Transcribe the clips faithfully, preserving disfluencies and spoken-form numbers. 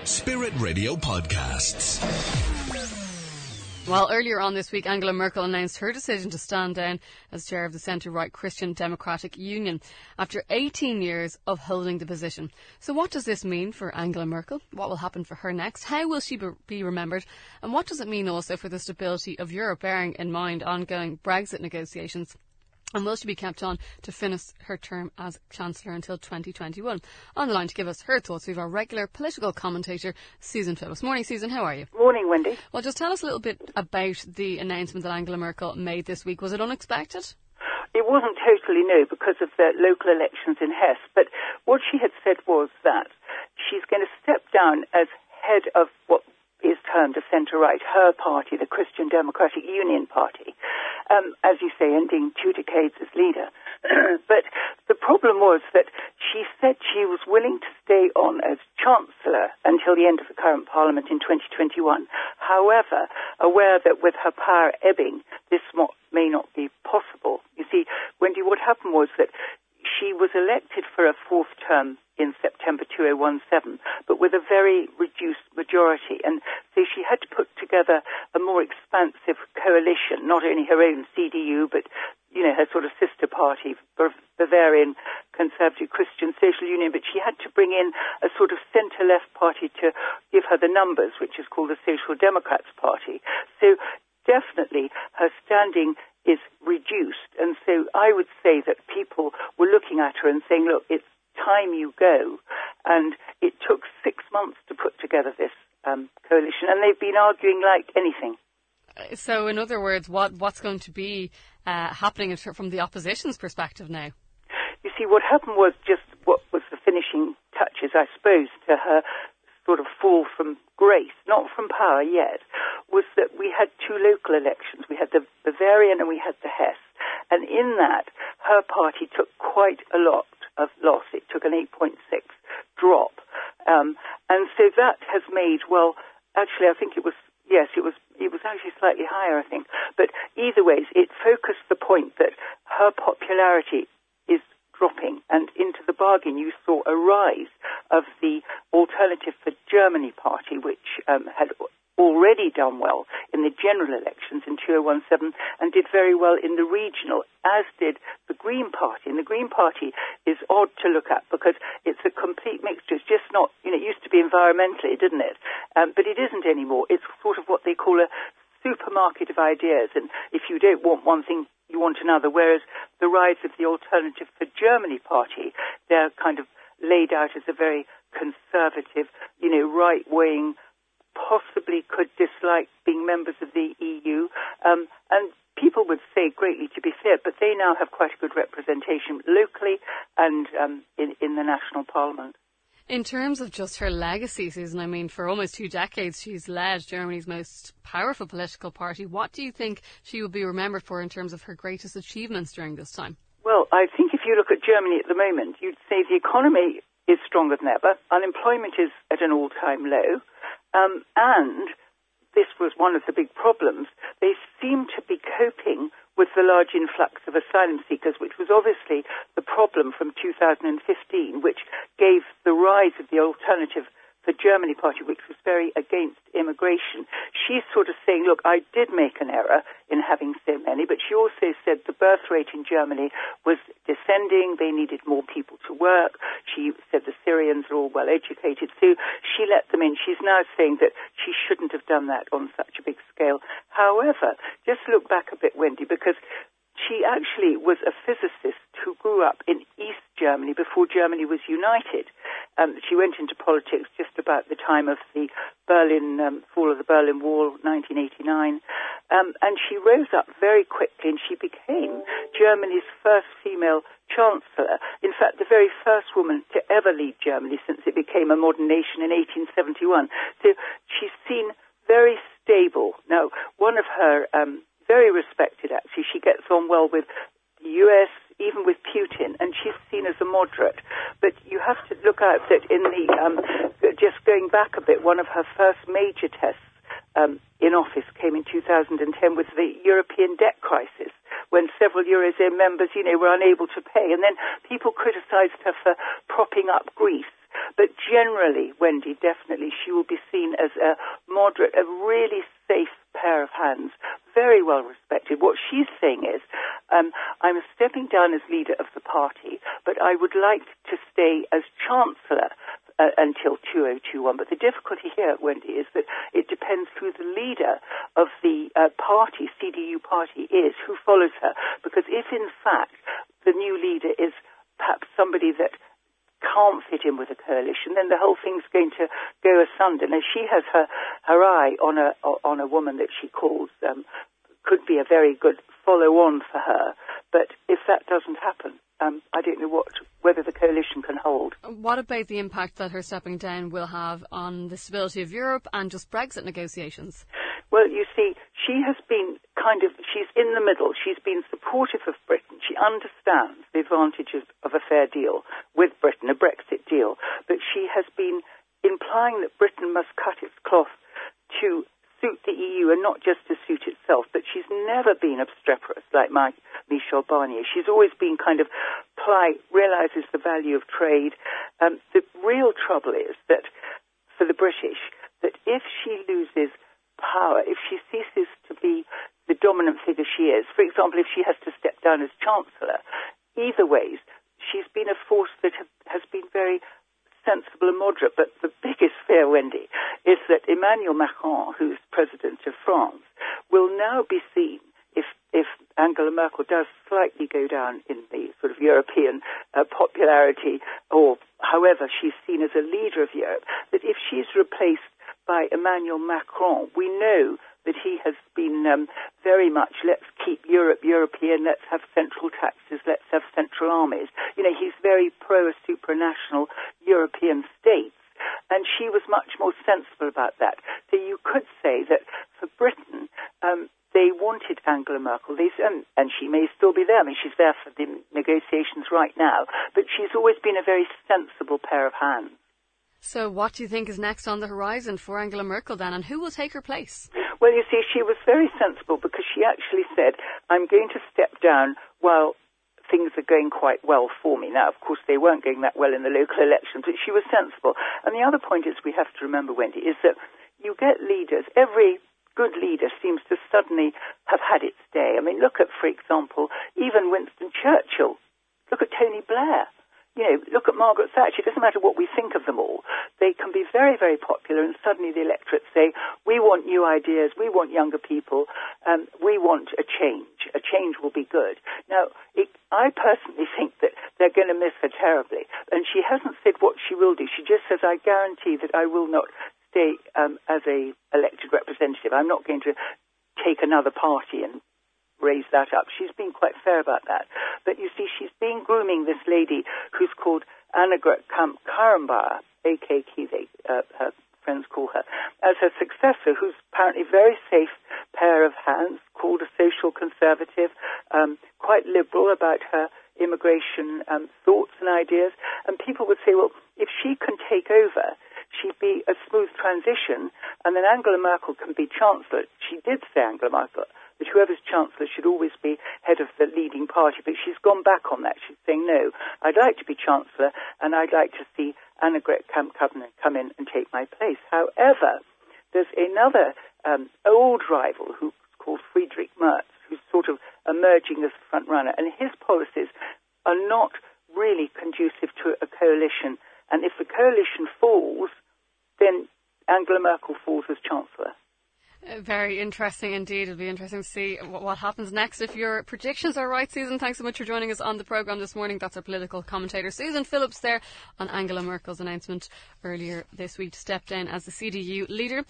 Spirit Radio Podcasts. Well, earlier on this week, Angela Merkel announced her decision to stand down as chair of the centre-right Christian Democratic Union after eighteen years of holding the position. So what does this mean for Angela Merkel? What will happen for her next? How will she be remembered? And what does it mean also for the stability of Europe, bearing in mind ongoing Brexit negotiations? And will she be kept on to finish her term as Chancellor until twenty twenty-one? On the line to give us her thoughts, we have our regular political commentator, Susan Phillips. Morning, Susan. How are you? Morning, Wendy. Well, just tell us a little bit about the announcement that Angela Merkel made this week. Was it unexpected? It wasn't totally, no, because of the local elections in Hesse. But what she had said was that she's going to step down as head of what is termed a centre-right, her party, the Christian Democratic Union Party, um, as you say, ending two decades as leader. But the problem was that she said she was willing to stay on as Chancellor until the end of the current Parliament in twenty twenty-one. However, aware that with her power ebbing, this mo- may not be possible. You see, Wendy, what happened was that she was elected for a fourth term in September two thousand seventeen, but with a very reduced majority. And so she had to put together a more expansive coalition, not only her own C D U, but, you know, her sort of sister party, Bavarian Conservative Christian Social Union. But she had to bring in a sort of centre-left party to give her the numbers, which is called the Social Democrats Party. So definitely her standing is reduced. And so I would say that people were looking at her and saying, look, it's time you go. And it took six months to put together this um, coalition, and they've been arguing like anything. So in other words, what what's going to be uh, happening from the opposition's perspective now? You see, what happened was just what was the finishing touches, I suppose, to her sort of fall from grace, not from power yet, was that we had two local elections. We had the Bavarian and we had the Hesse. And in that, her party took quite a lot of loss. It took an eight point six drop. Um, and so that has made, well, actually, I think it was, yes, it was, it was actually slightly higher, I think. But either ways, it focused the point that her popularity is dropping, and into the bargain you saw a rise of the Alternative for Germany party, which um, had already done well in the general elections in two thousand seventeen and did very well in the regional, as did the Green Party. And the Green Party is odd to look at because it's a complete mixture. It's just not, you know, it used to be environmentally, didn't it? Um, but it isn't anymore. It's sort of what they call a supermarket of ideas. And if you don't want one thing, you want another. Whereas the rise of the Alternative for Germany party, they're kind of laid out as a very conservative, you know, right-wing, possibly could dislike being members of the E U. Um, and people would say greatly to be fair, but they now have quite a good representation locally and um, in, in the national parliament. In terms of just her legacy, Susan, I mean, for almost two decades she's led Germany's most powerful political party. What do you think she will be remembered for in terms of her greatest achievements during this time? Well, I think if you look at Germany at the moment, you'd say the economy is stronger than ever. Unemployment is at an all-time low. Um, and this was one of the big problems. They seem to be coping with the large influx of asylum seekers, which was obviously the problem from two thousand fifteen, which gave the rise of the Alternative for Germany party, which was very against immigration. She's sort of saying, look, I did make an error in having so many, but she also said the birth rate in Germany was descending. They needed more people to work. She said the Syrians are all well educated. So she let them in. She's now saying that she shouldn't have done that on such a big scale. However, just look back a bit, Wendy, because she actually was a physicist who grew up in East Germany before Germany was united. Um, she went into politics just about the time of the Berlin um, fall of the Berlin Wall, nineteen eighty-nine, um, and she rose up very quickly, and she became Germany's first female chancellor. In fact, the very first woman to ever lead Germany since it became a modern nation in eighteen seventy-one. So she's seen very stable. Now, one of her um, very respected, actually. She gets on well with the U S, even with Putin, and she's seen as a moderate. But you have to look out that in the, um, just going back a bit, one of her first major tests um, in office came in two thousand ten with the European debt crisis, when several Eurozone members, you know, were unable to pay. And then people criticised her for propping up Greece. But generally, Wendy, definitely, she will be seen as a moderate, a really safe pair of hands, very well respected. What she's saying is, um, I'm stepping down as leader of the party, but I would like to stay as Chancellor uh, until two thousand twenty-one. But the difficulty here, Wendy, is that it depends who the leader of the uh, party, C D U party, is, who follows her. Because if, in fact, the new leader is perhaps somebody that can't fit in with a coalition, then the whole thing's going to go asunder. Now, she has her, her eye on a on a woman that she calls um, could be a very good follow-on for her. But if that doesn't happen, um, I don't know what whether the coalition can hold. What about the impact that her stepping down will have on the stability of Europe and just Brexit negotiations? Well, you see, she has been kind of, she's in the middle. She's been supportive of Britain. She understands the advantages of a fair deal with Britain, a Brexit deal. But she has been implying that Britain must cut its cloth to suit the E U and not just to suit itself. But she's never been obstreperous like my Michel Barnier. She's always been kind of polite, realises the value of trade. Um, the real trouble is that for the British, that if she loses power, if she ceases to be the dominant figure she is, for example, if she has to step down as Chancellor, either ways, she's been a force that have, has been very sensible and moderate. But the biggest fear, Wendy, is that Emmanuel Macron, who's President of France, will now be seen, if if Angela Merkel does slightly go down in the sort of European uh, popularity, or however she's seen as a leader of Europe, that if she's replaced by Emmanuel Macron, we know that he has been um, very much, let's keep Europe European, let's have central taxes, let's have central armies. You know, he's very pro a supranational European states, and she was much more sensible about that. So you could say that for Britain, um, they wanted Angela Merkel, they, um, and she may still be there. I mean, she's there for the negotiations right now, but she's always been a very sensible pair of hands. So what do you think is next on the horizon for Angela Merkel then, and who will take her place? Well, you see, she was very sensible because she actually said, I'm going to step down while things are going quite well for me. Now, of course, they weren't going that well in the local elections, but she was sensible. And the other point is we have to remember, Wendy, is that you get leaders, every good leader seems to suddenly have had its day. I mean, look at, for example, even Winston Churchill. Look at Tony Blair. You know, look at Margaret Thatcher. It doesn't matter what we think of them all. They can be very, very popular, and suddenly the electorate say, we want new ideas, we want younger people, um, we want a change. A change will be good. Now, it, I personally think that they're going to miss her terribly, and she hasn't said what she will do. She just says, I guarantee that I will not stay um, as a elected representative. I'm not going to take another party and raise that up. She's been quite fair about that. But you see, she's been grooming this lady who's called Annegret Kramp-Karrenbauer, A K K, they, uh, her friends call her, as her successor, who's apparently very safe pair of hands, called a social conservative, um, quite liberal about her immigration um, thoughts and ideas. And people would say, well, if she can take over, she'd be a smooth transition, and then Angela Merkel can be Chancellor. She did say, Angela Merkel, that whoever's Chancellor should always be head of the leading party, but she's gone back on that. She's saying, no, I'd like to be Chancellor, and I'd like to see Annegret Kramp-Karrenbauer come in and take my place. However, there's another um, old rival who's called Friedrich Merz, who's sort of emerging as the front runner, and his policies are not really conducive to a coalition. And if the coalition falls, then Angela Merkel falls as Chancellor. Uh, very interesting indeed. It'll be interesting to see what, what happens next. If your predictions are right, Susan, thanks so much for joining us on the programme this morning. That's our political commentator, Susan Phillips, there on Angela Merkel's announcement earlier this week to step down as the C D U leader.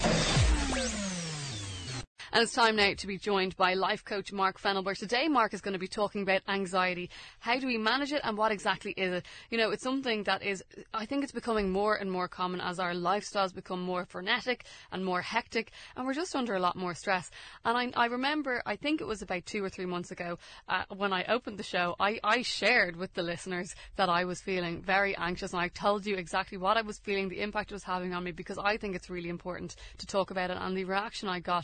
And it's time now to be joined by life coach Mark Fennelberg. Today, Mark is going to be talking about anxiety. How do we manage it, and what exactly is it? You know, it's something that is, I think it's becoming more and more common as our lifestyles become more frenetic and more hectic, and we're just under a lot more stress. And I, I remember, I think it was about two or three months ago, uh, when I opened the show, I, I shared with the listeners that I was feeling very anxious, and I told you exactly what I was feeling, the impact it was having on me, because I think it's really important to talk about it. And the reaction I got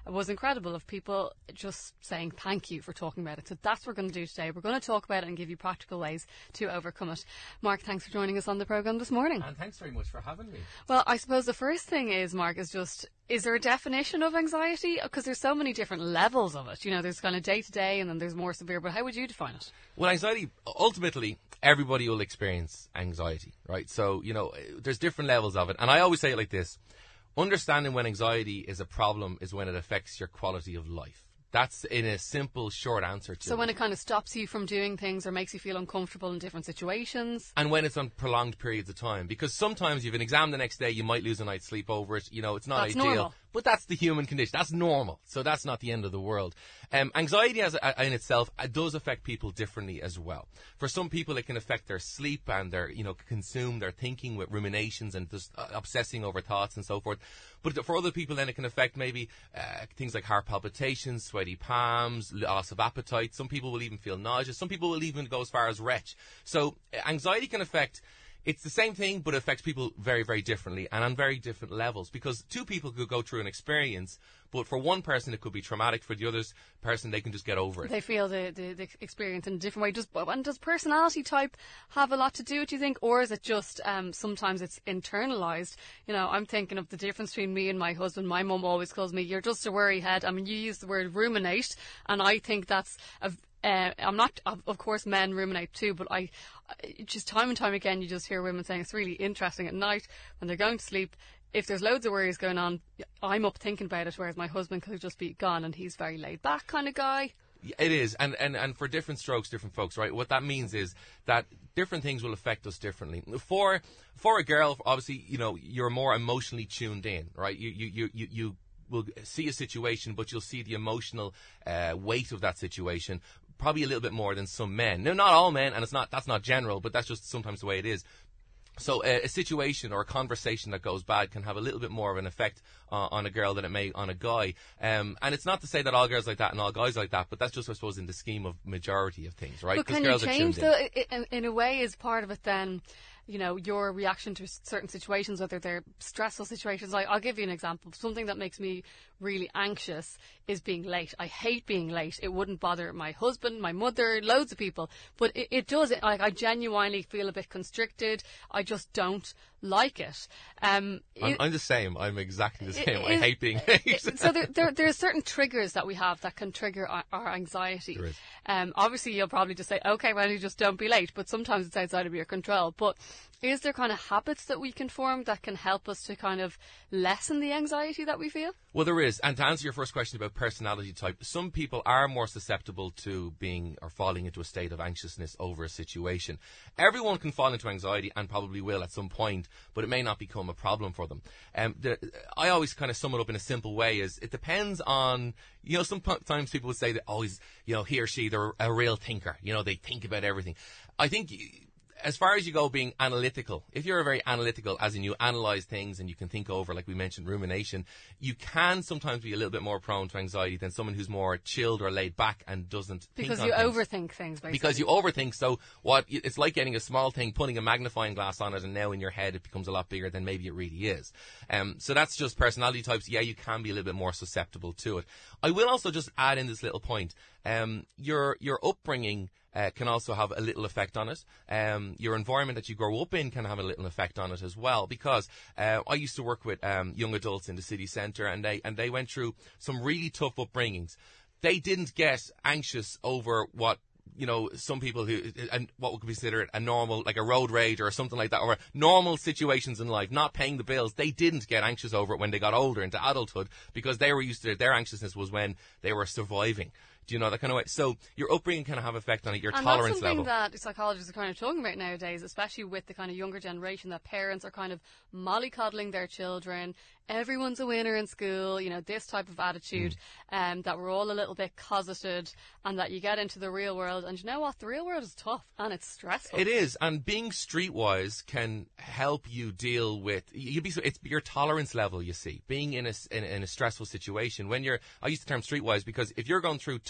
was incredible, of people just saying thank you for talking about it. So that's what we're going to do today. We're going to talk about it and give you practical ways to overcome it. Mark, thanks for joining us on the programme this morning. And thanks very much for having me. Well, I suppose the first thing is, Mark, is just, is there a definition of anxiety? Because there's so many different levels of it. You know, there's kind of day-to-day and then there's more severe, but how would you define it? Well, anxiety, ultimately, everybody will experience anxiety, right? So, you know, there's different levels of it. And I always say it like this. Understanding when anxiety is a problem is when it affects your quality of life. That's in a simple, short answer to So it. when it kind of stops you from doing things or makes you feel uncomfortable in different situations. And when it's on prolonged periods of time. Because sometimes you have an exam the next day, you might lose a night's sleep over it. You know, it's not That's ideal. normal. But that's the human condition. That's normal. So that's not the end of the world. Um, anxiety as a, in itself uh, does affect people differently as well. For some people, it can affect their sleep and their, you know, consume their thinking with ruminations and just uh, obsessing over thoughts and so forth. But for other people, then it can affect maybe uh, things like heart palpitations, sweaty palms, loss of appetite. Some people will even feel nauseous. Some people will even go as far as retch. So uh, anxiety can affect... It's the same thing, but it affects people very, very differently and on very different levels. Because two people could go through an experience, but for one person it could be traumatic. For the other person, they can just get over it. They feel the, the, the experience in a different way. Does, and does personality type have a lot to do with it, do you think? Or is it just um, sometimes it's internalised? You know, I'm thinking of the difference between me and my husband. My mum always calls me, you're just a worry head. I mean, you use the word ruminate, and I think that's a Uh, I'm not, of, of course, men ruminate too, but I, just time and time again, you just hear women saying it's really interesting at night when they're going to sleep. If there's loads of worries going on, I'm up thinking about it, whereas my husband could just be gone and he's very laid back kind of guy. It is, and, and, and for different strokes, different folks, right? What that means is that different things will affect us differently. For for a girl, obviously, you know, you're more emotionally tuned in, right? You you you you. you will see a situation, but you'll see the emotional uh, weight of that situation probably a little bit more than some men. Now, not all men, and it's not that's not general, but that's just sometimes the way it is. So uh, a situation or a conversation that goes bad can have a little bit more of an effect uh, on a girl than it may on a guy. Um, and it's not to say that all girls like that and all guys like that, but that's just, I suppose, in the scheme of majority of things, right? But can girls you are change, tuned in. though, in, in a way, is part of it then, you know, your reaction to certain situations, whether they're stressful situations. Like, I'll give you an example. Something that makes me really anxious is being late. I hate being late. It wouldn't bother my husband, my mother, loads of people. But it, it does. It, like, I genuinely feel a bit constricted. I just don't like it. Um, I'm, it, I'm the same. I'm exactly the same. it, I hate being late. So there, there, there are certain triggers that we have that can trigger our, our anxiety. There is. Um, obviously, you'll probably just say, okay, well, you just don't be late. But sometimes it's outside of your control. But is there kind of habits that we can form that can help us to kind of lessen the anxiety that we feel? Well, there is. And to answer your first question about personality type, some people are more susceptible to being or falling into a state of anxiousness over a situation. Everyone can fall into anxiety and probably will at some point, but it may not become a problem for them. Um, the, I always kind of sum it up in a simple way is it depends on, you know, sometimes people would say that always, you know, he or she, they're a real thinker. You know, they think about everything. I think as far as you go being analytical, if you're a very analytical, as in you analyse things and you can think over, like we mentioned, rumination, you can sometimes be a little bit more prone to anxiety than someone who's more chilled or laid back and doesn't because think on you things. overthink things, basically. Because you overthink, so what it's like getting a small thing, putting a magnifying glass on it, and now in your head it becomes a lot bigger than maybe it really is. Um, so that's just personality types. Yeah, you can be a little bit more susceptible to it. I will also just add in this little point. Um, your your upbringing Uh, can also have a little effect on it. Um, your environment that you grow up in can have a little effect on it as well. Because uh, I used to work with um, young adults in the city centre, and they and they went through some really tough upbringings. They didn't get anxious over what, you know, some people who, and what would be considered a normal, like a road rage or something like that, or normal situations in life, not paying the bills. They didn't get anxious over it when they got older into adulthood, because they were used to it. Their anxiousness was when they were surviving. Do you know, that kind of way? So your upbringing can have effect on it, your and tolerance that's something level. that psychologists are kind of talking about nowadays, especially with the kind of younger generation, that parents are kind of mollycoddling their children. Everyone's a winner in school, you know, this type of attitude, mm. um, that we're all a little bit cosseted, and that you get into the real world, and you know what, the real world is tough and it's stressful. It is, and being streetwise can help you deal with, you'd be, it's your tolerance level, you see, being in a, in, in a stressful situation. When you're, I use the term streetwise because if you're going through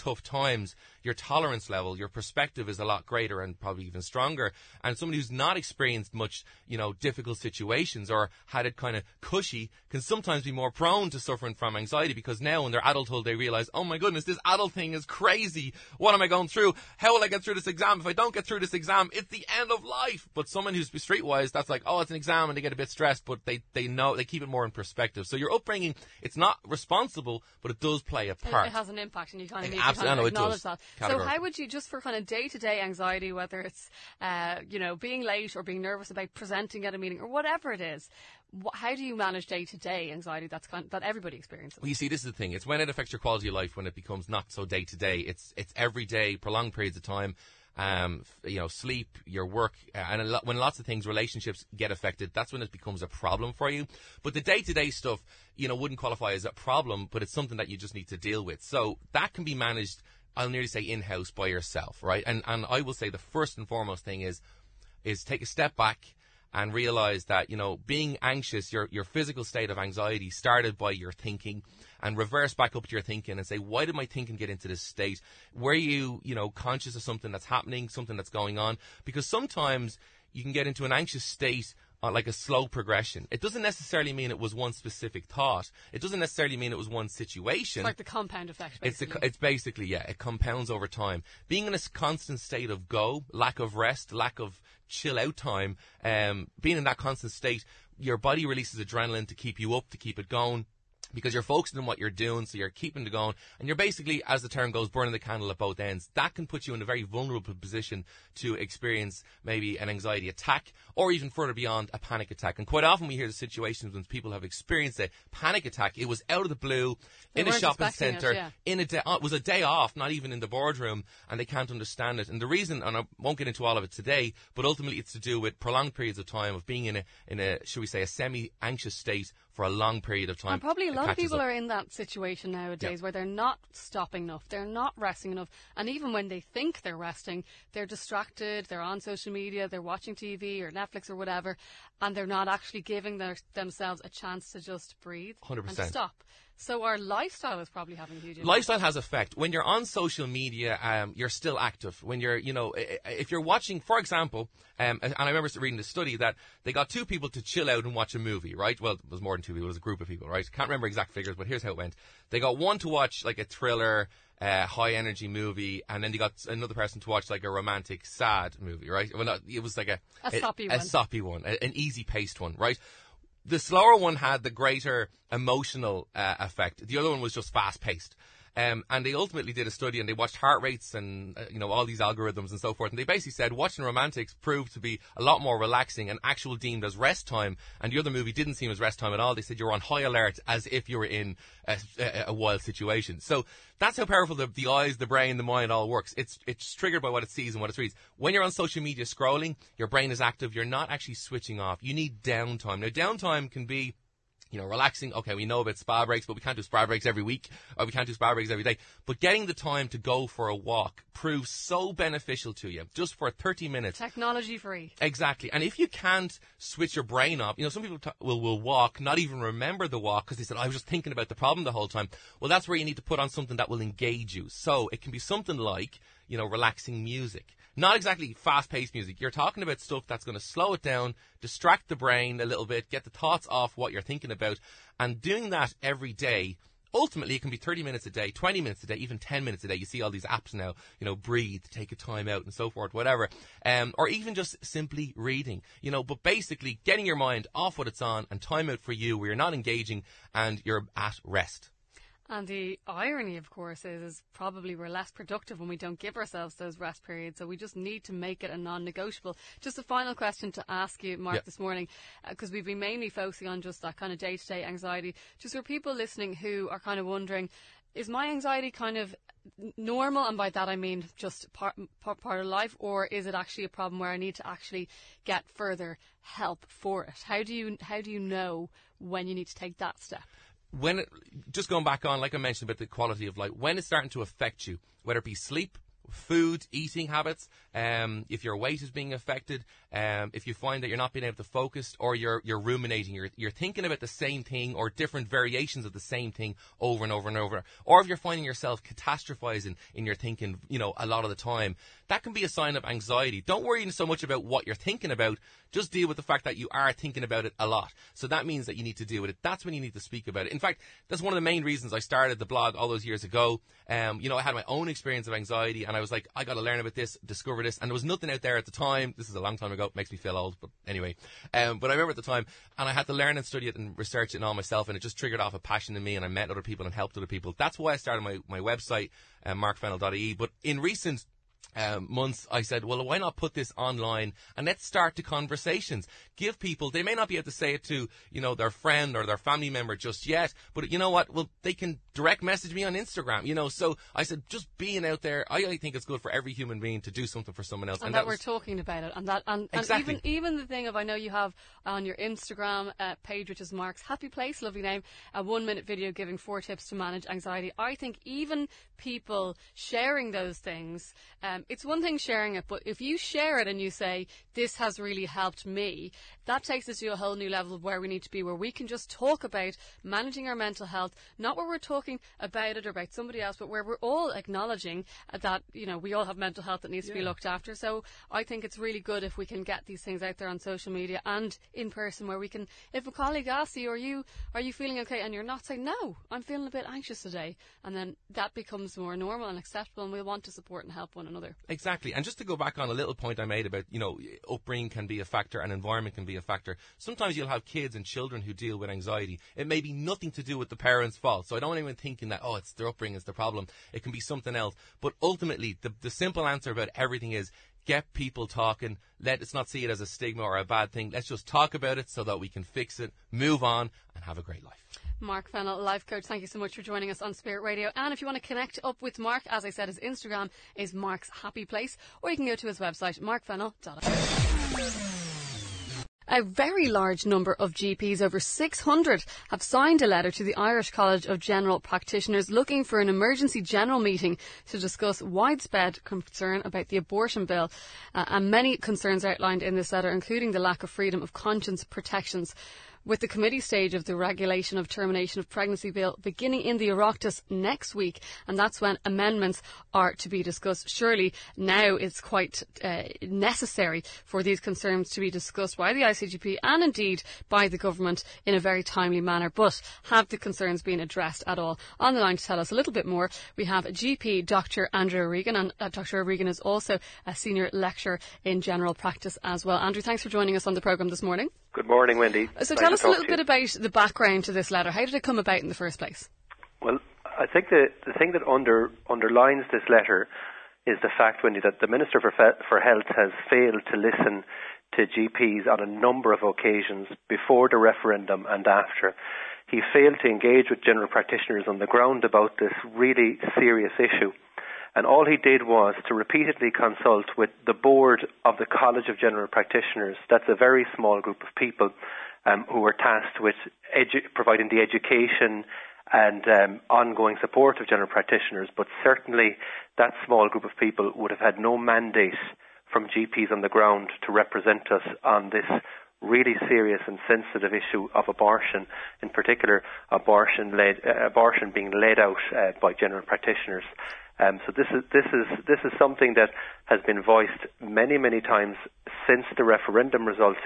tough times, your tolerance level, your perspective is a lot greater and probably even stronger. And somebody who's not experienced much, you know, difficult situations or had it kind of cushy can sometimes be more prone to suffering from anxiety, because now in their adulthood they realize, oh my goodness, this adult thing is crazy. What am I going through? How will I get through this exam? If I don't get through this exam, it's the end of life. But someone who's streetwise, that's like, oh, it's an exam, and they get a bit stressed, but they, they know, they keep it more in perspective. So your upbringing, it's not responsible, but it does play a part. It has an impact, and you kind of It need to kind of no, it acknowledge does. that. So Categorically. how would you, just for kind of day-to-day anxiety, whether it's, uh, you know, being late or being nervous about presenting at a meeting or whatever it is, wh- how do you manage day-to-day anxiety that's kind that everybody experiences? Well, you see, this is the thing. It's when it affects your quality of life, when it becomes not so day-to-day. It's it's every day, prolonged periods of time. Um, f- you know, sleep, your work, uh, and a lot, when lots of things, relationships get affected, that's when it becomes a problem for you. But the day-to-day stuff, you know, wouldn't qualify as a problem, but it's something that you just need to deal with. So that can be managed, I'll nearly say in-house, by yourself, right? And and I will say the first and foremost thing is is take a step back and realize that, you know, being anxious, your your physical state of anxiety started by your thinking, and reverse back up to your thinking and say, why did my thinking get into this state? Were you, you know, conscious of something that's happening, something that's going on? Because sometimes you can get into an anxious state uh, like a slow progression. It doesn't necessarily mean it was one specific thought. It doesn't necessarily mean it was one situation. It's like the compound effect, basically. It's, a, it's basically, yeah, it compounds over time. Being in a constant state of go, lack of rest, lack of chill out time, um, being in that constant state, your body releases adrenaline to keep you up, to keep it going, because you're focusing on what you're doing, so you're keeping it going, and you're basically, as the term goes, burning the candle at both ends. That can put you in a very vulnerable position to experience maybe an anxiety attack, or even further beyond, a panic attack. And quite often we hear the situations when people have experienced a panic attack. It was out of the blue, They in a weren't shopping expecting it, centre, yeah. in a day, uh, it was a day off, not even in the boardroom, and they can't understand it. And the reason, and I won't get into all of it today, but ultimately it's to do with prolonged periods of time of being in a, in a, should we say, a semi-anxious state for a long period of time. And probably a It lot of catches people up. are in that situation nowadays Yeah. where they're not stopping enough, they're not resting enough, and even when they think they're resting, they're distracted, they're on social media, they're watching T V or Netflix or whatever, and they're not actually giving their, themselves a chance to just breathe one hundred and percent. stop. So our lifestyle is probably having a huge impact. Lifestyle has effect. When you're on social media, um, you're still active. When you're, you know, i- i- if you're watching, for example, um, and I remember reading the study that they got two people to chill out and watch a movie, right? Well, it was more than two people, it was a group of people, right? Can't remember exact figures, but here's how it went. They got one to watch like a thriller, uh, high energy movie, and then they got another person to watch like a romantic, sad movie, right? Well, not, it was like a, A soppy a, one. a soppy one, a, an easy paced one, right? The slower one had the greater emotional uh, effect. The other one was just fast-paced. Um, and they ultimately did a study, and they watched heart rates and, uh, you know, all these algorithms and so forth. And they basically said watching romantics proved to be a lot more relaxing and actual deemed as rest time. And the other movie didn't seem as rest time at all. They said you were on high alert as if you were in a, a, a wild situation. So that's how powerful the, the eyes, the brain, the mind all works. It's, it's triggered by what it sees and what it reads. When you're on social media scrolling, your brain is active. You're not actually switching off. You need downtime. Now, downtime can be, you know, relaxing. Okay, we know about spa breaks, but we can't do spa breaks every week, or we can't do spa breaks every day. But getting the time to go for a walk proves so beneficial to you, just for thirty minutes. Technology free. Exactly. And if you can't switch your brain off, you know, some people t- will, will walk, not even remember the walk, because they said, I was just thinking about the problem the whole time. Well, that's where you need to put on something that will engage you. So it can be something like, you know, relaxing music. Not exactly fast-paced music. You're talking about stuff that's going to slow it down, distract the brain a little bit, get the thoughts off what you're thinking about. And doing that every day, ultimately it can be thirty minutes a day, twenty minutes a day, even ten minutes a day. You see all these apps now, you know, breathe, take a time out and so forth, whatever. Um, or even just simply reading, you know, but basically getting your mind off what it's on and time out for you where you're not engaging and you're at rest. And the irony, of course, is, is probably we're less productive when we don't give ourselves those rest periods. So we just need to make it a non-negotiable. Just a final question to ask you, Mark, Yeah. this morning, because we've been mainly focusing on just that kind of day-to-day anxiety. Just for people listening who are kind of wondering, is my anxiety kind of n- normal? And by that I mean just part, part, part of life, or is it actually a problem where I need to actually get further help for it? How do you, how do you know when you need to take that step? When it, just going back on, like I mentioned about the quality of life, when it's starting to affect you, whether it be sleep, food, eating habits, um, if your weight is being affected, um, if you find that you're not being able to focus, or you're you're ruminating, you're you're thinking about the same thing or different variations of the same thing over and over and over, or if you're finding yourself catastrophizing in your thinking, you know, a lot of the time, that can be a sign of anxiety. Don't worry so much about what you're thinking about. Just deal with the fact that you are thinking about it a lot. So that means that you need to deal with it. That's when you need to speak about it. In fact, that's one of the main reasons I started the blog all those years ago. Um, you know, I had my own experience of anxiety, and I was like, I got to learn about this, discover this, and there was nothing out there at the time. This is a long time ago. It makes me feel old, but anyway. Um, but I remember at the time, and I had to learn and study it and research it and all myself, and it just triggered off a passion in me, and I met other people and helped other people. That's why I started my, my website, uh, mark fennell dot I E. But in recent Um, months, I said, well, why not put this online and let's start the conversations. Give people, they may not be able to say it to, you know, their friend or their family member just yet, but you know what? Well, they can direct message me on Instagram, you know. So I said, just being out there, I, I think it's good for every human being to do something for someone else. And, and that, that was, we're talking about it. And that, and, exactly. and even, even the thing of, I know you have on your Instagram uh, page, which is Mark's Happy Place, lovely name, a one minute video giving four tips to manage anxiety. I think even people sharing those things, um, it's one thing sharing it, but if you share it and you say, this has really helped me, that takes us to a whole new level of where we need to be, where we can just talk about managing our mental health, not where we're talking about it or about somebody else, but where we're all acknowledging that, you know, we all have mental health that needs yeah. to be looked after. So I think it's really good if we can get these things out there on social media and in person, where we can, if a colleague asks you, are you, are you feeling okay? And you're not saying, no, I'm feeling a bit anxious today. And then that becomes more normal and acceptable, and we'll want to support and help one another. Exactly. And just to go back on a little point I made about, you know, upbringing can be a factor and environment can be a factor. Sometimes you'll have kids and children who deal with anxiety. It may be nothing to do with the parents' fault. So I don't want anyone thinking that, oh, it's their upbringing is the problem. It can be something else. But ultimately, the, the simple answer about everything is get people talking. Let us not see it as a stigma or a bad thing. Let's just talk about it so that we can fix it, move on, and have a great life. Mark Fennell, life coach, thank you so much for joining us on Spirit Radio. And if you want to connect up with Mark, as I said, his Instagram is Mark's Happy Place, or you can go to his website, mark fennell dot I E. A very large number of G Ps, over six hundred, have signed a letter to the Irish College of General Practitioners looking for an emergency general meeting to discuss widespread concern about the abortion bill, uh, and many concerns outlined in this letter, including the lack of freedom of conscience protections. With the committee stage of the regulation of termination of pregnancy bill beginning in the Oireachtas next week, and that's when amendments are to be discussed. Surely now it's quite uh, necessary for these concerns to be discussed by the I C G P and indeed by the government in a very timely manner. But have the concerns been addressed at all? On the line to tell us a little bit more, we have G P Doctor Andrew O'Regan, and uh, Doctor O'Regan is also a senior lecturer in general practice as well. Andrew, thanks for joining us on the programme this morning. Good morning, Wendy. So nice tell us a little bit about the background to this letter. How did it come about in the first place? Well, I think the, the thing that under, underlines this letter is the fact, Wendy, that the Minister for, Fe- for Health has failed to listen to G Ps on a number of occasions before the referendum and after. He failed to engage with general practitioners on the ground about this really serious issue. And all he did was to repeatedly consult with the board of the College of General Practitioners. That's a very small group of people um, who were tasked with edu- providing the education and um, ongoing support of general practitioners. But certainly that small group of people would have had no mandate from G Ps on the ground to represent us on this really serious and sensitive issue of abortion, in particular abortion led uh, abortion being led out uh, by general practitioners. Um, so this is this is this is something that has been voiced many many times since the referendum result,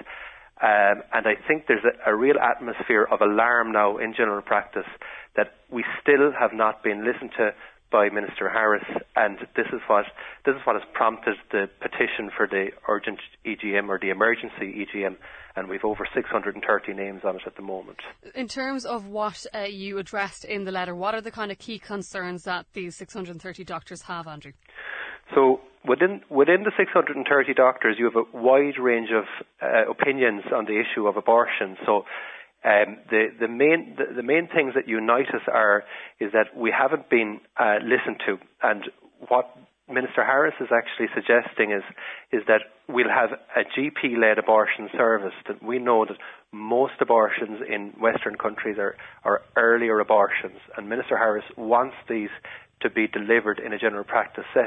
um, and I think there's a, a real atmosphere of alarm now in general practice that we still have not been listened to by Minister Harris, and this is what this is what has prompted the petition for the urgent E G M or the emergency E G M, and we've over six hundred thirty names on it at the moment. In terms of what uh, you addressed in the letter, what are the kind of key concerns that these six hundred thirty doctors have, Andrew? So within within the six hundred thirty doctors, you have a wide range of uh, opinions on the issue of abortion. So Um, the, the main the, the main things that unite us are is that we haven't been uh, listened to, and what Minister Harris is actually suggesting is is that we'll have a G P-led abortion service. That we know that most abortions in Western countries are, are earlier abortions, and Minister Harris wants these to be delivered in a general practice setting.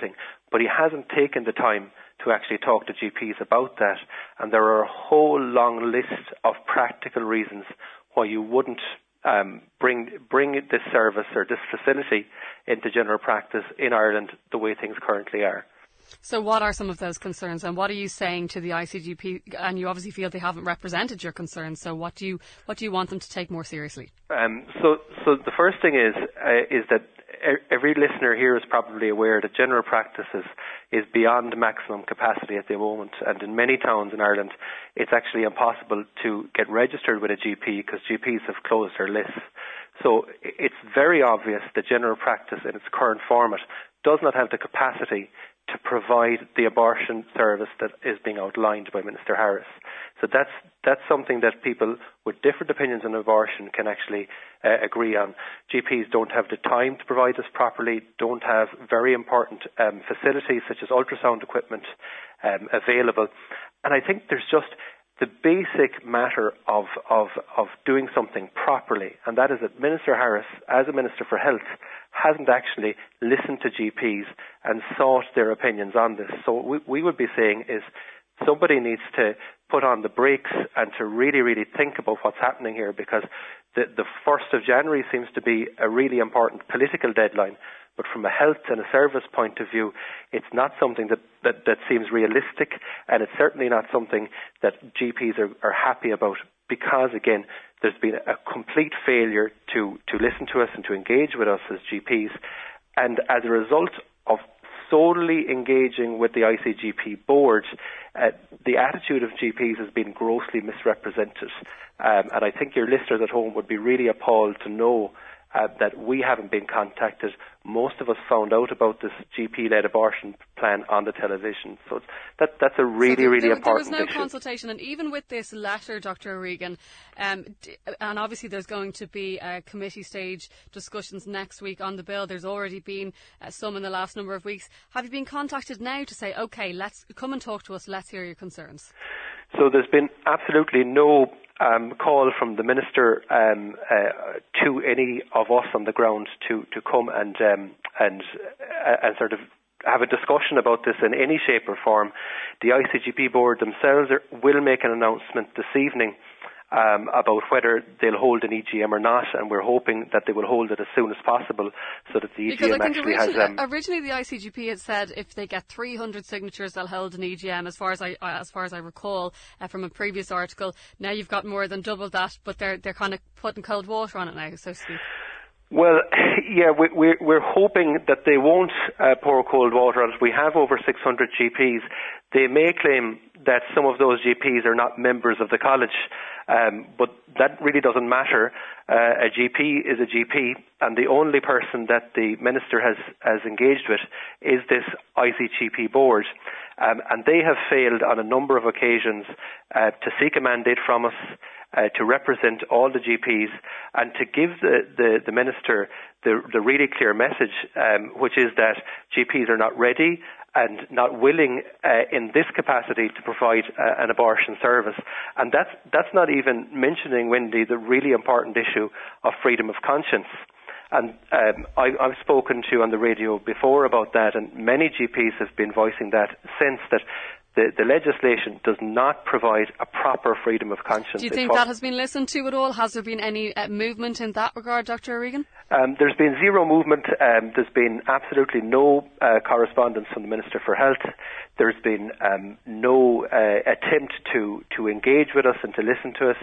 but he hasn't taken the time to actually talk to G Ps about that. And there are a whole long list of practical reasons why you wouldn't um, bring bring this service or this facility into general practice in Ireland the way things currently are. So what are some of those concerns, and what are you saying to the I C G P? And you obviously feel they haven't represented your concerns, so what do you what do you want them to take more seriously? Um, so, so the first thing is uh, is that every listener here is probably aware that general practice is, is beyond maximum capacity at the moment, and in many towns in Ireland it's actually impossible to get registered with a G P because G Ps have closed their lists. So it's very obvious that general practice in its current format does not have the capacity to provide the abortion service that is being outlined by Minister Harris. So that's that's something that people with different opinions on abortion can actually uh, agree on. G Ps don't have the time to provide this properly, don't have very important um, facilities such as ultrasound equipment um, available. And I think there's just the basic matter of, of, of doing something properly, and that is that Minister Harris, as a Minister for Health, hasn't actually listened to G Ps and sought their opinions on this. So what we, we would be saying is somebody needs to put on the brakes and to really, really think about what's happening here, because the, the first of January seems to be a really important political deadline. But from a health and a service point of view, it's not something that, that, that seems realistic, and it's certainly not something that G Ps are, are happy about, because, again, there's been a complete failure to, to listen to us and to engage with us as G Ps. And as a result of solely engaging with the I C G P board, uh, the attitude of G Ps has been grossly misrepresented. Um, and I think your listeners at home would be really appalled to know Uh, that we haven't been contacted. Most of us found out about this G P-led abortion plan on the television. So it's, that, that's a really, so there, really there, important issue. There was no issue. consultation, and even with this letter, Doctor O'Regan, um, d- and obviously there's going to be uh, committee stage discussions next week on the bill. There's already been uh, some in the last number of weeks. Have you been contacted now to say, OK, let's come and talk to us, let's hear your concerns? So there's been absolutely no Um, call from the Minister um, uh, to any of us on the ground to, to come and um, and uh, and sort of have a discussion about this in any shape or form. The I C G P board themselves are, will make an announcement this evening um, about whether they'll hold an E G M or not, and we're hoping that they will hold it as soon as possible so that the E G M because I think actually originally, has... Um, originally the I C G P had said if they get three hundred signatures they'll hold an E G M, as far as I as far as I recall uh, from a previous article. Now you've got more than double that, but they're they're kind of putting cold water on it now, so to speak. Well, yeah, we, we're, we're hoping that they won't uh, pour cold water on it. We have over six hundred G Ps. They may claim that some of those G Ps are not members of the college, um, but that really doesn't matter. Uh, a G P is a G P, and the only person that the Minister has, has engaged with is this I C G P board. Um, and they have failed on a number of occasions uh, to seek a mandate from us, uh, to represent all the G Ps, and to give the, the, the Minister the, the really clear message, um, which is that G Ps are not ready and not willing uh, in this capacity to provide uh, an abortion service. And that's, that's not even mentioning, Wendy, the really important issue of freedom of conscience. And um, I, I've spoken to on the radio before about that, and many G Ps have been voicing that sense that the, the legislation does not provide a proper freedom of conscience. Do you think that has been listened to at all? Has there been any uh, movement in that regard, Doctor O'Regan? Um, there's been zero movement. Um, there's been absolutely no uh, correspondence from the Minister for Health. There's been um, no uh, attempt to, to engage with us and to listen to us.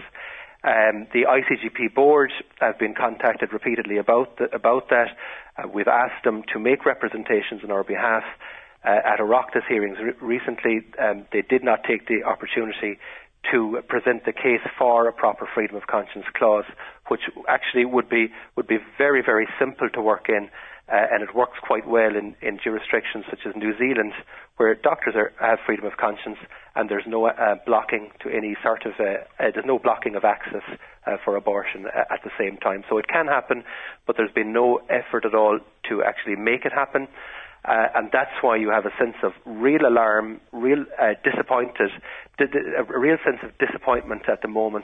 Um, the I C G P board have been contacted repeatedly about the, about that. Uh, we've asked them to make representations on our behalf. Uh, at Oireachtas hearings re- recently, um, they did not take the opportunity to present the case for a proper freedom of conscience clause, which actually would be would be very, very simple to work in, uh, and it works quite well in, in jurisdictions such as New Zealand, where doctors are, have freedom of conscience, and there's no uh, blocking to any sort of uh, uh, there's no blocking of access uh, for abortion uh, at the same time. So it can happen, but there's been no effort at all to actually make it happen. Uh, and that's why you have a sense of real alarm, real uh, disappointed, di- di- a real sense of disappointment at the moment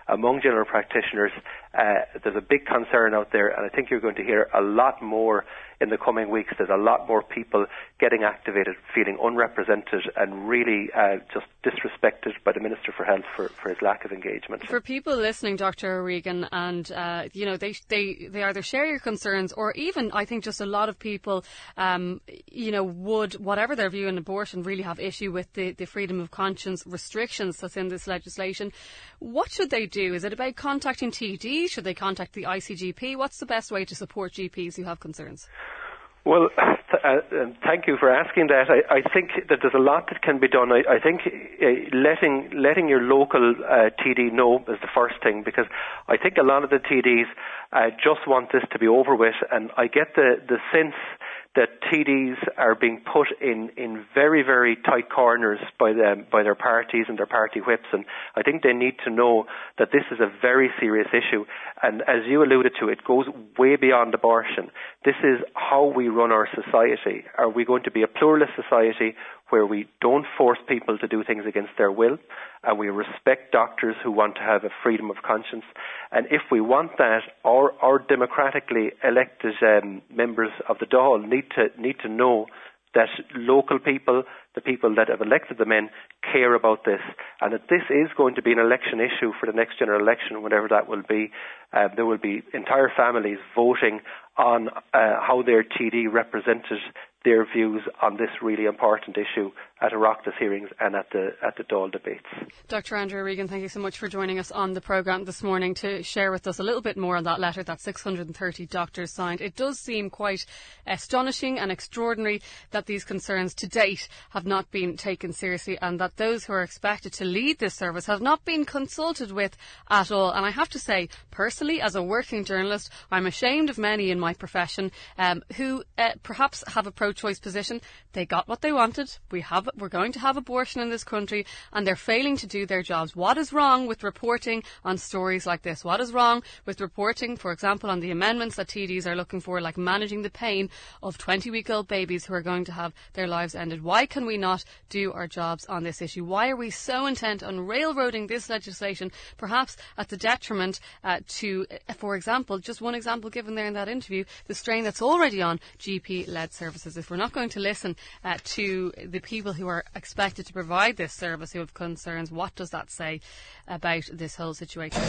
among general practitioners, uh, there's a big concern out there, and I think you're going to hear a lot more in the coming weeks. There's a lot more people getting activated, feeling unrepresented and really uh, just disrespected by the Minister for Health for, for his lack of engagement. For people listening, Doctor O'Regan, and uh, you know, they they they either share your concerns, or even I think just a lot of people, um, you know, would, whatever their view on abortion, really have issue with the, the freedom of conscience restrictions that's in this legislation. What should they do? Is it about contacting T D? Should they contact the I C G P? What's the best way to support G Ps who have concerns? Well, th- uh, thank you for asking that. I, I think that there's a lot that can be done. I, I think uh, letting letting your local uh, T D know is the first thing, because I think a lot of the T Ds uh, just want this to be over with, and I get the, the sense that T Ds are being put in, in very, very tight corners by them, by their parties and their party whips, and I think they need to know that this is a very serious issue, and as you alluded to, it goes way beyond abortion. This is how we run our society. Are we going to be a pluralist society where we don't force people to do things against their will, and we respect doctors who want to have a freedom of conscience? And if we want that, our, our democratically elected um, members of the Dáil need to need to know that local people, the people that have elected them in, care about this, and that this is going to be an election issue for the next general election, whenever that will be. Uh, there will be entire families voting on uh, how their T D represented their views on this really important issue at Oireachtas hearings and at the at the Dáil debates. Doctor Andrew O'Regan, thank you so much for joining us on the programme this morning to share with us a little bit more on that letter that six hundred thirty doctors signed. It does seem quite astonishing and extraordinary that these concerns to date have not been taken seriously, and that those who are expected to lead this service have not been consulted with at all. And I have to say, personally, as a working journalist, I'm ashamed of many in my profession um, who uh, perhaps have a pro-choice position. They got what they wanted. We have, we're going to have abortion in this country, and they're failing to do their jobs. What is wrong with reporting on stories like this? What is wrong with reporting, for example, on the amendments that T Ds are looking for, like managing the pain of twenty-week-old babies who are going to have their lives ended? Why can we not do our jobs on this issue? Why are we so intent on railroading this legislation, perhaps at the detriment uh, to, uh, for example, just one example given there in that interview, the strain that's already on G P-led services? If we're not going to listen uh, to the people who are expected to provide this service who have concerns, what does that say about this whole situation?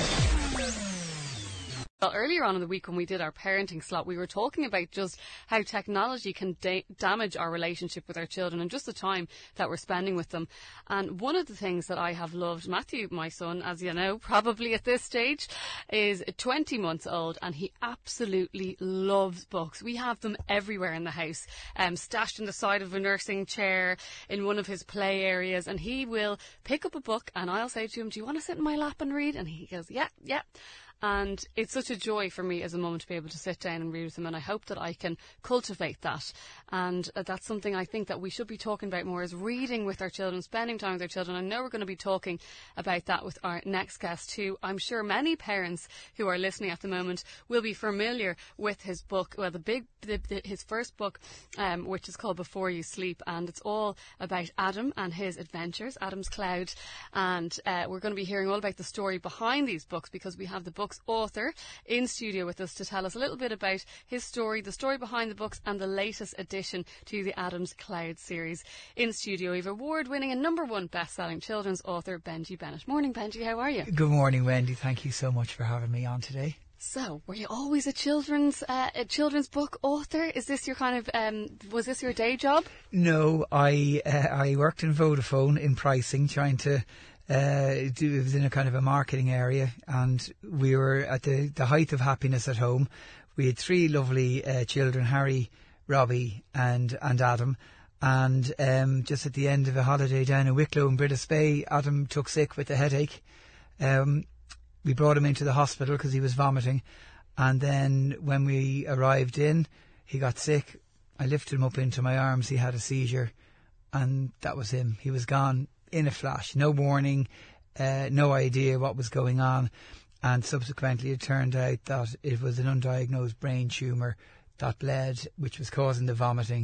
Well, earlier on in the week when we did our parenting slot, we were talking about just how technology can da- damage our relationship with our children and just the time that we're spending with them. And one of the things that I have loved, Matthew, my son, as you know, probably at this stage, is twenty months old, and he absolutely loves books. We have them everywhere in the house, um, stashed in the side of a nursing chair, in one of his play areas, and he will pick up a book and I'll say to him, do you want to sit in my lap and read? And he goes, yeah, yeah. And it's such a joy for me as a mum to be able to sit down and read with him, and I hope that I can cultivate that. And uh, that's something I think that we should be talking about more, is reading with our children, spending time with our children. I know we're going to be talking about that with our next guest too. I'm sure many parents who are listening at the moment will be familiar with his book, well, the big, the, the, his first book, um, which is called Before You Sleep, and it's all about Adam and his adventures, Adam's Cloud. And uh, we're going to be hearing all about the story behind these books, because we have the book author in studio with us to tell us a little bit about his story, the story behind the books, and the latest addition to the Adam's Cloud series. In studio, we have award-winning and number one best-selling children's author Benji Bennett. Morning, Benji. How are you? Good morning, Wendy. Thank you so much for having me on today. So, were you always a children's uh, a children's book author? Is this your kind of um, was this your day job? No, I uh, I worked in Vodafone in pricing, trying to. Uh, do, it was in a kind of a marketing area, and we were at the, the height of happiness at home. We had three lovely uh, children, Harry, Robbie and, and Adam. And um, just at the end of a holiday down in Wicklow in Brittas Bay, Adam took sick with a headache. Um, we brought him into the hospital because he was vomiting. And then when we arrived in, he got sick. I lifted him up into my arms. He had a seizure, and that was him. He was gone in a flash, no warning, uh, no idea what was going on. And subsequently it turned out that it was an undiagnosed brain tumour that bled, which was causing the vomiting,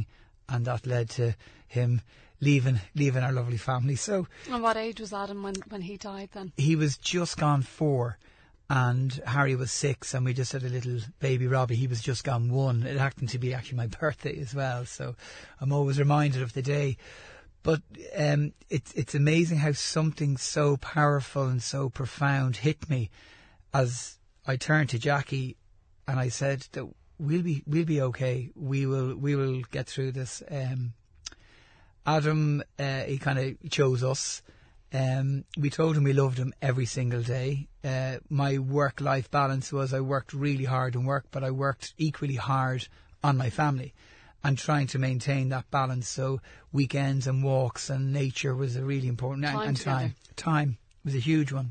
and that led to him leaving leaving our lovely family. So, and what age was Adam when, when he died then? He was just gone four, and Harry was six, and we just had a little baby Robbie. He was just gone one. It happened to be actually my birthday as well, so I'm always reminded of the day. But um, it's it's amazing how something so powerful and so profound hit me as I turned to Jackie and I said that we'll be we'll be okay. We will we will get through this. Um, Adam, uh, he kind of chose us. Um, we told him we loved him every single day. Uh, my work-life balance was I worked really hard in work, but I worked equally hard on my family and trying to maintain that balance. So weekends and walks and nature was a really important. Time and, and together. time. Time was a huge one.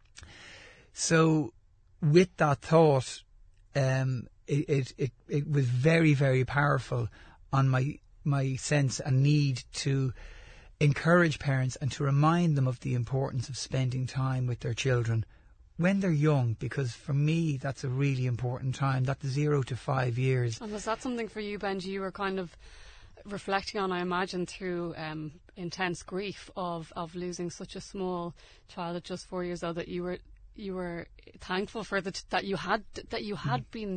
So with that thought, um, it, it, it, it was very, very powerful on my my sense and need to encourage parents and to remind them of the importance of spending time with their children when they're young, because for me that's a really important time, that zero to five years. And was that something for you, Benji, you were kind of reflecting on, I imagine, through um, intense grief of, of losing such a small child at just four years old, that you were you were thankful for that that you had that you had mm. been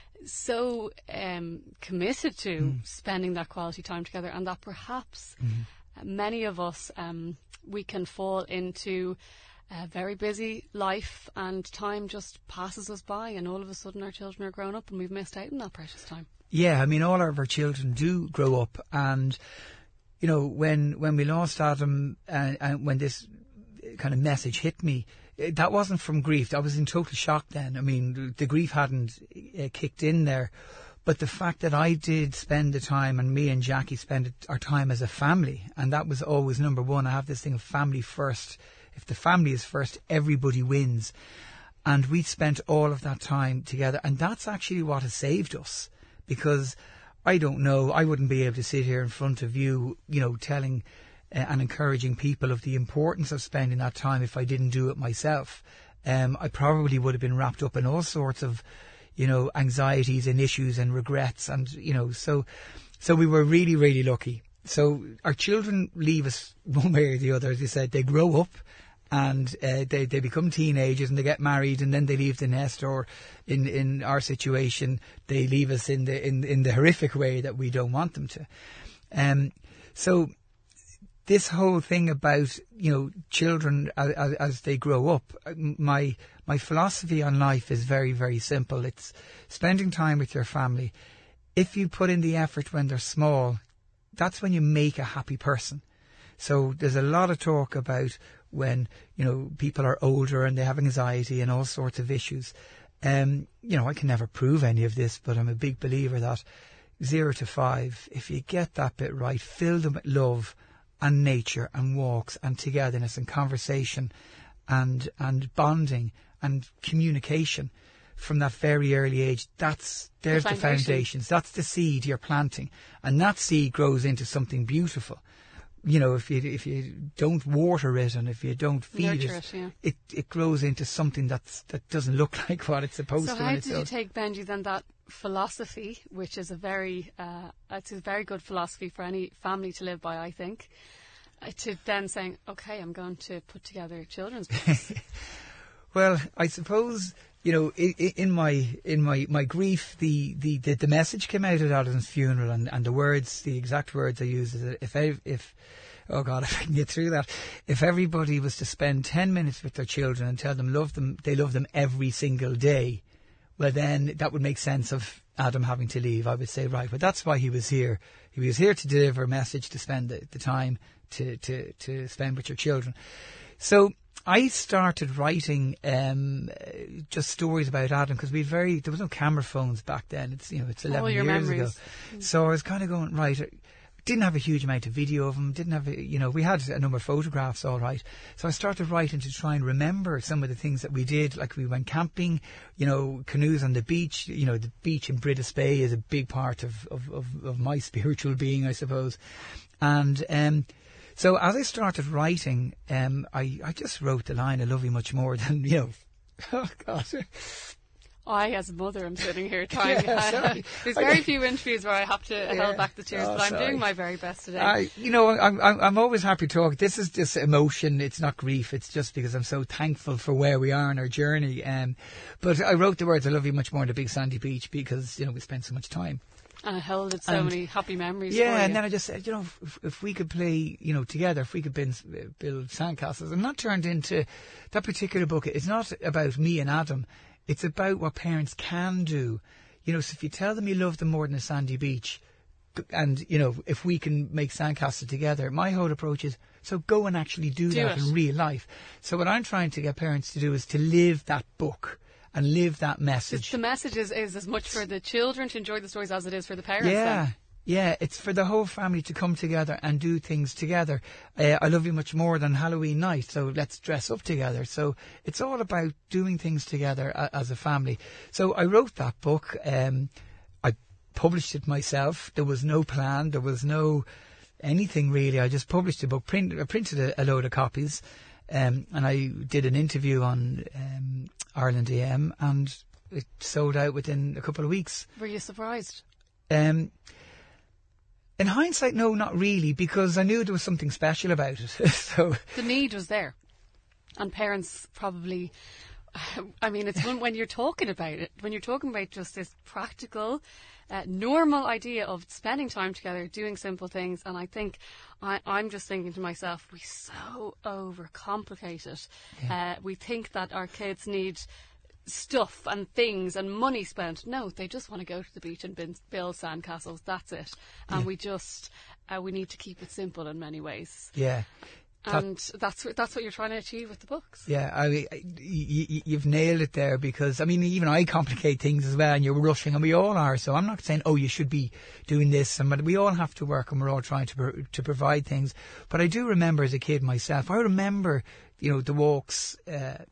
so um, committed to mm. spending that quality time together, and that perhaps mm. many of us um, we can fall into a very busy life and time just passes us by, and all of a sudden our children are grown up and we've missed out on that precious time. Yeah, I mean, all of our children do grow up, and you know, when when we lost Adam uh, and when this kind of message hit me, that wasn't from grief. I was in total shock then. I mean, the grief hadn't uh, kicked in there. But the fact that I did spend the time, and me and Jackie spent our time as a family, and that was always number one. I have this thing of family first. If the family is first, everybody wins. And we spent all of that time together. And that's actually what has saved us. Because I don't know, I wouldn't be able to sit here in front of you, you know, telling Uh, and encouraging people of the importance of spending that time if I didn't do it myself. Um, I probably would have been wrapped up in all sorts of, you know, anxieties and issues and regrets, and you know, so so we were really, really lucky. So our children leave us one way or the other, as you said. They grow up and uh, they they become teenagers and they get married and then they leave the nest, or in in our situation they leave us in the in in the horrific way that we don't want them to. Um, so. This whole thing about, you know, children as, as they grow up, my my philosophy on life is very, very simple. It's spending time with your family. If you put in the effort when they're small, that's when you make a happy person. So there's a lot of talk about when, you know, people are older and they have anxiety and all sorts of issues. Um, you know, I can never prove any of this, but I'm a big believer that zero to five, if you get that bit right, fill them with love and nature and walks and togetherness and conversation and and bonding and communication from that very early age. That's there's the, the foundations. That's the seed you're planting, and that seed grows into something beautiful. You know, if you if you don't water it and if you don't feed Nurture it, it, yeah. it it grows into something that's that doesn't look like what it's supposed so to. So how did you take, Benji, then that philosophy, which is a very uh, it's a very good philosophy for any family to live by, I think, uh, to then saying, okay, I'm going to put together children's books. Well, I suppose, you know, in, in my in my, my grief, the, the, the, the message came out at Adam's funeral, and, and the words, the exact words I used is that if I, if oh God, if I can get through that, if everybody was to spend ten minutes with their children and tell them love them, they love them every single day, well then that would make sense of Adam having to leave. I would say, right, but that's why he was here. He was here to deliver a message, to spend the, the time to, to, to spend with your children. So I started writing um, just stories about Adam because we very there was no camera phones back then. It's you know it's eleven All your years memories. ago. So I was kind of going right. Didn't have a huge amount of video of him. Didn't have a, you know we had a number of photographs, all right. So I started writing to try and remember some of the things that we did. Like we went camping, you know, canoes on the beach. You know, the beach in Brittis Bay is a big part of of, of, of my spiritual being, I suppose, and. Um, So as I started writing, um, I, I just wrote the line, I love you much more than, you know, oh God. I, as a mother, am sitting here trying. Yeah, I, sorry. there's very few interviews where I have to Yeah. hold back the tears, Oh, but I'm sorry. doing my very best today. I, you know, I'm, I'm, I'm always happy to talk. This is just emotion. It's not grief. It's just because I'm so thankful for where we are in our journey. Um, but I wrote the words "I love you" much more on the big sandy beach because, you know, we spent so much time. And it held so And- many happy memories Yeah, for you. and then I just said, you know, if, if we could play, you know, together, if we could build, build sandcastles, and not turned into that particular book. It's not about me and Adam. It's about what parents can do. You know, so if you tell them you love them more than a sandy beach, and, you know, if we can make sandcastles together, my whole approach is, so go and actually do, Do that it. in real life. So what I'm trying to get parents to do is to live that book and live that message. The message is, is as much for the children to enjoy the stories as it is for the parents. Yeah, then. yeah. It's for the whole family to come together and do things together. Uh, I love you much more than Halloween night, so let's dress up together. So it's all about doing things together a, as a family. So I wrote that book. Um, I published it myself. There was no plan. There was no anything really. I just published the book. Print, I printed a, a load of copies. Um, and I did an interview on um, Ireland A M, and it sold out within a couple of weeks. Were you surprised? Um, in hindsight, no, not really, because I knew there was something special about it. So The need was there. And parents probably, I mean, it's when, when you're talking about it, when you're talking about just this practical, uh, normal idea of spending time together, doing simple things. And I think I, I'm just thinking to myself, we so overcomplicate it. Uh, we think that our kids need stuff and things and money spent. No, they just want to go to the beach and bin- build sandcastles. That's it. And we just, uh, we need to keep it simple in many ways. yeah, That- And that's what- that's what you're trying to achieve with the books. yeah, I, I, you, you've nailed it there, because I mean, even I complicate things as well, and you're rushing, and we all are. So I'm not saying, oh, you should be doing this, and but we all have to work, and we're all trying to pro- to provide things. But I do remember as a kid myself. I remember, you know, the walks, uh,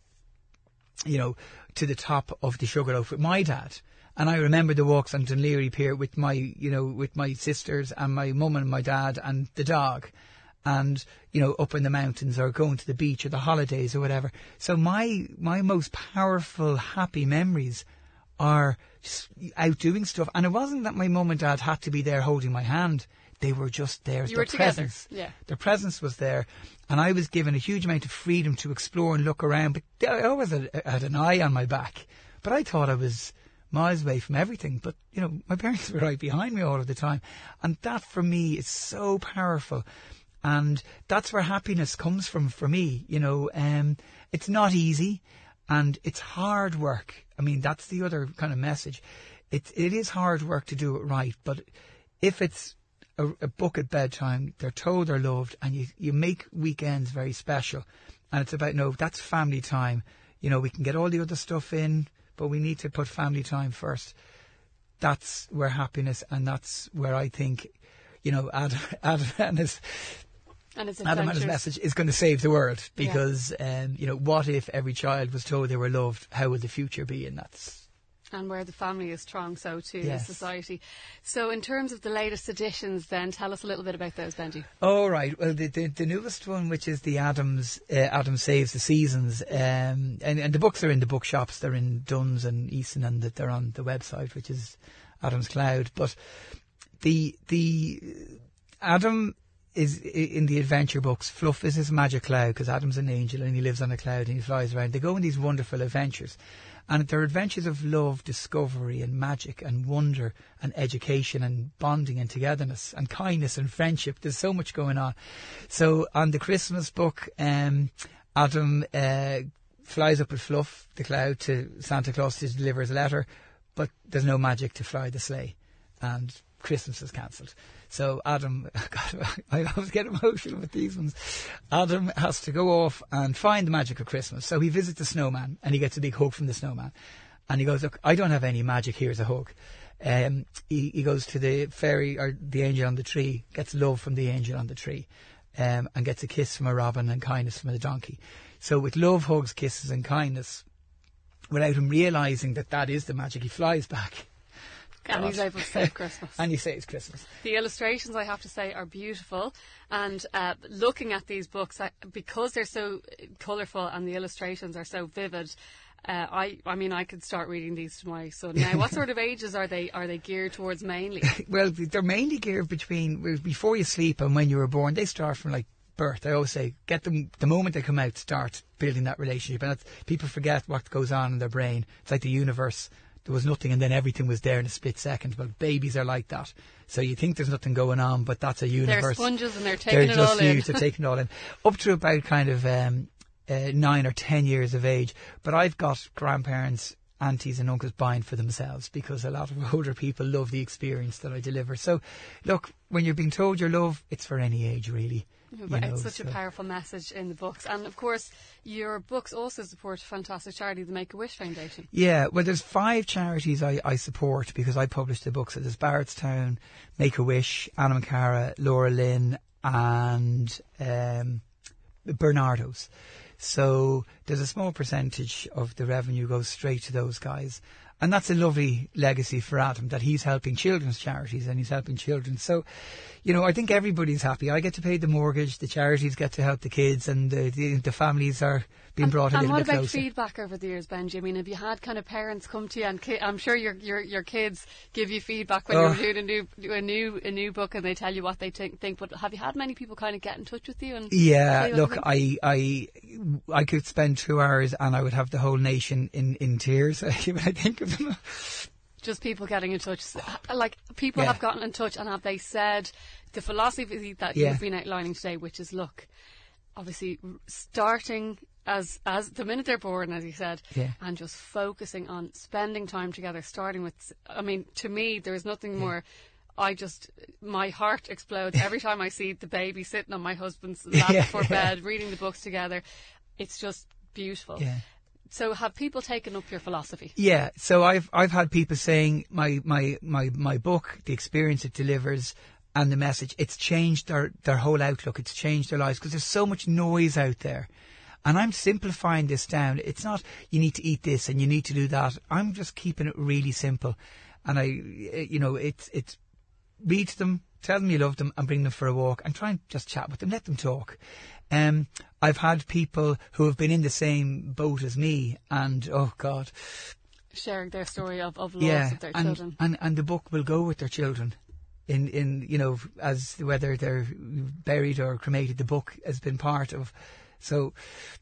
you know, to the top of the Sugarloaf with my dad. And I remember the walks on Dunleary Pier with my, you know, with my sisters and my mum and my dad and the dog. And, you know, up in the mountains or going to the beach or the holidays or whatever. So my, my most powerful, happy memories are just out doing stuff. And it wasn't that my mum and dad had to be there holding my hand. They were just there. You Their were together, presence. yeah. Their presence was there. And I was given a huge amount of freedom to explore and look around. But I always had, had an eye on my back. But I thought I was miles away from everything. But, you know, my parents were right behind me all of the time. And that for me is so powerful. And that's where happiness comes from for me. You know, um, it's not easy and it's hard work. I mean, that's the other kind of message. It, it is hard work to do it right. But if it's a, a book at bedtime, they're told they're loved, and you, you make weekends very special. And it's about, no, that's family time. You know, we can get all the other stuff in, but we need to put family time first. That's where happiness, and that's where I think, you know, Adam, Adam and his And it's Adam and his adventures. message is going to save the world, because, um, you know, what if every child was told they were loved? How would the future be? And that's... And where the family is strong, so too Yes. is society. So in terms of the latest editions then, tell us a little bit about those, Benji. Oh, right. Well, the, the, the newest one, which is the Adams, uh, Adam Saves the Seasons, um, and, and the books are in the bookshops. They're in Dunn's and Easton, and that they're on the website, which is Adam's Cloud. But the the Adam is in the adventure books. Fluff is his magic cloud, because Adam's an angel and he lives on a cloud and he flies around. They go on these wonderful adventures. And they're adventures of love, discovery and magic and wonder and education and bonding and togetherness and kindness and friendship. There's so much going on. So on the Christmas book, um, Adam uh, flies up with Fluff, the cloud, to Santa Claus to deliver his letter, but there's no magic to fly the sleigh. And Christmas is cancelled. So Adam, God, I always get emotional with these ones. Adam has to go off and find the magic of Christmas. So he visits the snowman and he gets a big hug from the snowman. And he goes, look, I don't have any magic, here's a hug. Um, he, he goes to the fairy or the angel on the tree, gets love from the angel on the tree, um, and gets a kiss from a robin and kindness from a donkey. So with love, hugs, kisses and kindness, without him realising that that is the magic, he flies back. And he's able to save Christmas. And you say it's Christmas. The illustrations, I have to say, are beautiful. And uh, looking at these books, I, because they're so colourful and the illustrations are so vivid, Uh, I, I mean, I could start reading these to my son now. What sort of ages are they? Are they geared towards mainly? Well, they're mainly geared between before you sleep and when you were born. They start from like birth. I always say, get them the moment they come out. Start building that relationship. And that's, people forget what goes on in their brain. It's like the universe. There was nothing, and then everything was there in a split second. Well, babies are like that. So you think there's nothing going on, but that's a universe. They're sponges, and they're taking they're it just all in. They're taking it all in. Up to about kind of. Um, Uh, nine or ten years of age, but I've got grandparents, aunties and uncles buying for themselves because a lot of older people love the experience that I deliver. So look, when you're being told your love, it's for any age really. But know, it's such so. a powerful message in the books. And of course your books also support a fantastic charity, the Make-A-Wish Foundation. Yeah, well there's five charities I, I support because I publish the books. So there's Barrettstown, Make-A-Wish, Anna Macara, Laura Lynn and um, Bernardo's. So there's a small percentage of the revenue goes straight to those guys. And that's a lovely legacy for Adam, that he's helping children's charities and he's helping children. So, you know, I think everybody's happy. I get to pay the mortgage, the charities get to help the kids, and the, the, the families are being and, brought a and little bit closer. And what about feedback over the years, Benji? I mean, have you had kind of parents come to you, and ki- I'm sure your, your your kids give you feedback when oh. you're doing a new a new a new book, and they tell you what they think. think but have you had many people kind of get in touch with you? And yeah, look, I, I I could spend two hours and I would have the whole nation in, in tears when I think of them. Just people getting in touch. Like, people yeah. have gotten in touch, and have they said the philosophy that yeah. you've been outlining today, which is, look, obviously starting as as the minute they're born, as you said, yeah. and just focusing on spending time together, starting with, I mean, to me, there is nothing yeah. more... I just, my heart explodes every time I see the baby sitting on my husband's lap yeah, before yeah. bed, reading the books together. It's just beautiful. Yeah. So have people taken up your philosophy? Yeah. So I've I've had people saying my my my, my book, the experience it delivers, and the message, it's changed their, their whole outlook. It's changed their lives because there's so much noise out there. And I'm simplifying this down. It's not you need to eat this and you need to do that. I'm just keeping it really simple. And I, you know, it's it's. Read to them, tell them you love them, and bring them for a walk, and try and just chat with them, let them talk. Um, I've had people who have been in the same boat as me, and oh God, sharing their story of, of loss yeah, of their and, children. and and the book will go with their children, in in you know, as whether they're buried or cremated, the book has been part of. So.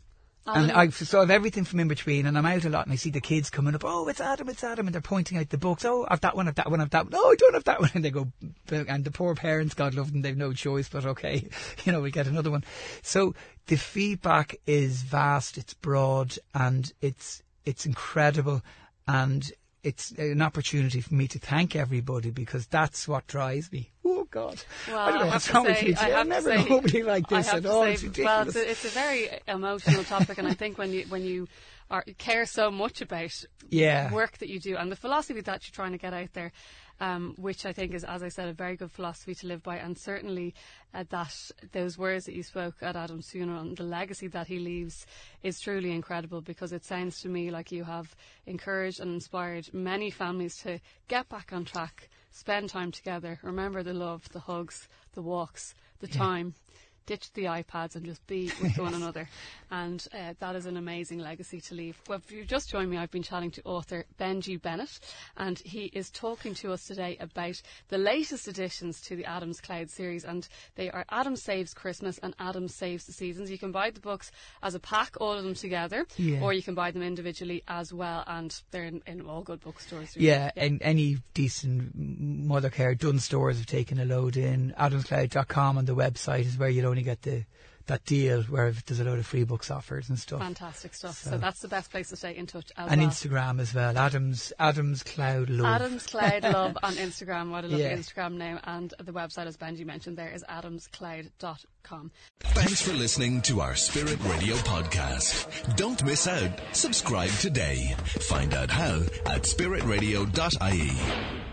And I so I've everything from in between, and I'm out a lot, and I see the kids coming up. Oh, it's Adam, it's Adam, and they're pointing out the books. Oh, I've that one, I've that one, I've that one. Oh, I don't have that one, and they go. And the poor parents, God love them, they've no choice, but okay, you know, we get another one. So the feedback is vast, it's broad, and it's it's incredible, and it's an opportunity for me to thank everybody because that's what drives me. Oh God! Well, I don't know I what's have wrong to with say, me. I I've have never to say, known nobody like this I have at to all. say, It's ridiculous. well, it's a, it's a very emotional topic, and I think when you when you are, care so much about yeah. work that you do and the philosophy that you're trying to get out there, um, which I think is, as I said, a very good philosophy to live by, and certainly uh, that those words that you spoke at Adam's funeral and the legacy that he leaves is truly incredible, because it sounds to me like you have encouraged and inspired many families to get back on track, spend time together, remember the love, the hugs, the walks, the yeah. time. Ditch the iPads and just be with one another. And uh, that is an amazing legacy to leave. Well, if you've just joined me, I've been chatting to author Benji Bennett, and he is talking to us today about the latest additions to the Adams Cloud series, and they are Adam Saves Christmas and Adam Saves the Seasons. You can buy the books as a pack, all of them together, yeah. or you can buy them individually as well, and they're in, in all good bookstores. Really. Yeah, yeah, and any decent mother care Dunnes stores have taken a load in. adams cloud dot com on the website is where you'll only get the that deal where there's a load of free books offered and stuff. Fantastic stuff. So, so that's the best place to stay in touch as and well. And Instagram as well. Adams Adams Cloud Love. Adams Cloud Love on Instagram. What a lovely yeah. Instagram now. And the website, as Benji mentioned there, is adams cloud dot com. Thanks for listening to our Spirit Radio podcast. Don't miss out. Subscribe today. Find out how at spirit radio dot I E.